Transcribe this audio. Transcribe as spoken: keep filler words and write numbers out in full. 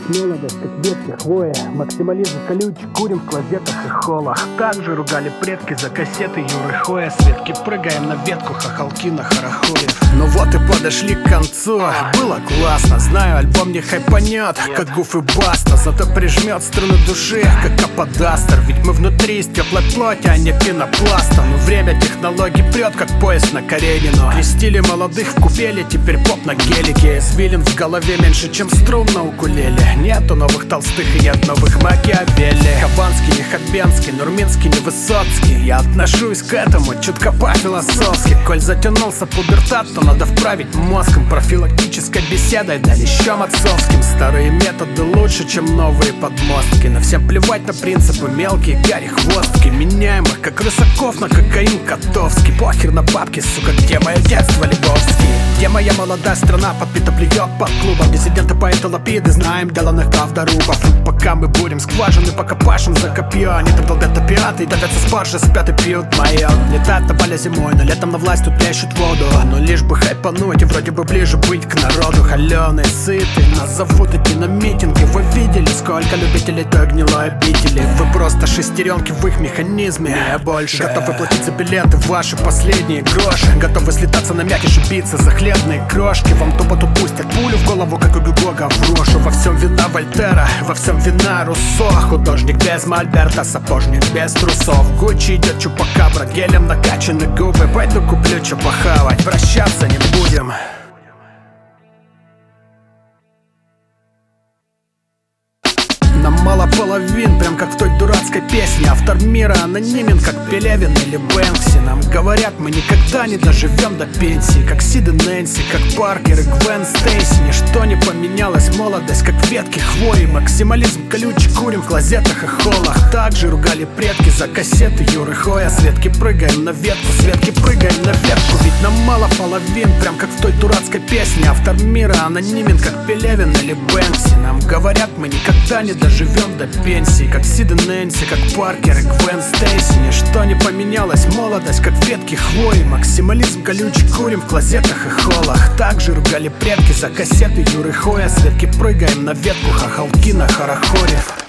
Молодость, как ветки хвоя, максимализм колючий, курим в клозетах и холлах. Также ругали предки за кассеты Юры Хоя. Светки прыгаем на ветку, хохолки на хорохоев. Ну вот и подошли к концу, было классно. Знаю, альбом не хайпанет, как Гуф и Баста, зато прижмет струны души, как Каподастер. Ведь мы внутри из теплой плоти, а не пенопласта. Но время технологий прет, как поезд на Каренину. Крестили молодых в купели, теперь поп на гелике. Извилин в голове меньше, чем струн на укулеле. Нету новых Толстых и нет новых Макиавелли. Хованский, не Хабенский, Нурминский, не Высоцкий. Я отношусь к этому чутко по-философски. Коль затянулся пубертат, то надо вправить мозгом. Профилактической беседой, да лещом отцовским. Старые методы лучше, чем новые подмостки. На всем плевать на принципы мелкие, гарри хвостки. Меняем их, как рысаков на кокаин Котовский. Похер на бабки, сука, где мое детство Лебовский? Где моя молодая страна, подпита плюет под клубом. Диссиденты, поэты, лапиды, знаем деланных правдорубов. Пока мы бурим скважины, пока пашем за копье. Они там долбят опиаты и давятся спаржи, спят и пьют мое. Летают на поле зимой, но летом на власть тут плещут воду. Но лишь бы хайпануть и вроде бы ближе быть к народу. Холеные, сытые, нас зовут идти на митинги. Вы видели, сколько любителей той гнилой обители? Вы просто шестеренки в их механизме, не больше. Готовы платить за билеты, ваши последние гроши. Готовы слетаться на мякиш и биться за хлебные крошки. Вам тупо тут пустят пулю в голову, как у Гюго брошу. Во всем вина Вольтера, во всем вина Руссо. Художник без мольберта, сапожник без трусов. Гуччи идет чупакабра, гелем накачаны губы. Пойду куплю чё похавать, прощаться не будем. Нам мало половин, прям как в той дурацкой песне. Автор мира анонимен, как Пелевин или Бэнкси. Нам говорят, мы никогда не доживем до пенсии, как Сид и Нэнси, как Паркер и Гвен Стейси. Ничто не поменялось, молодость, как ветки хвои. Максимализм колючий, курим в клозетах и холлах. Также ругали предки за кассеты Юры Хоя. Светки прыгаем на ветку, Светки прыгаем на ветку. Ведь нам мало половин, прям как в той дурацкой песне. Автор мира анонимен, как Пелевин или Бэнкси. Нам говорят, мы никогда не доживем до пенсии, как Сид и Нэнси, как Паркер и Гвен Стейси. Ничто не поменялось, молодость, как ветки хвои. Максимализм колючий, курим в клозетах и холлах. Также ругали предки за кассеты Юры Хоя. Светки прыгаем на ветку, хохолки на хорохорев.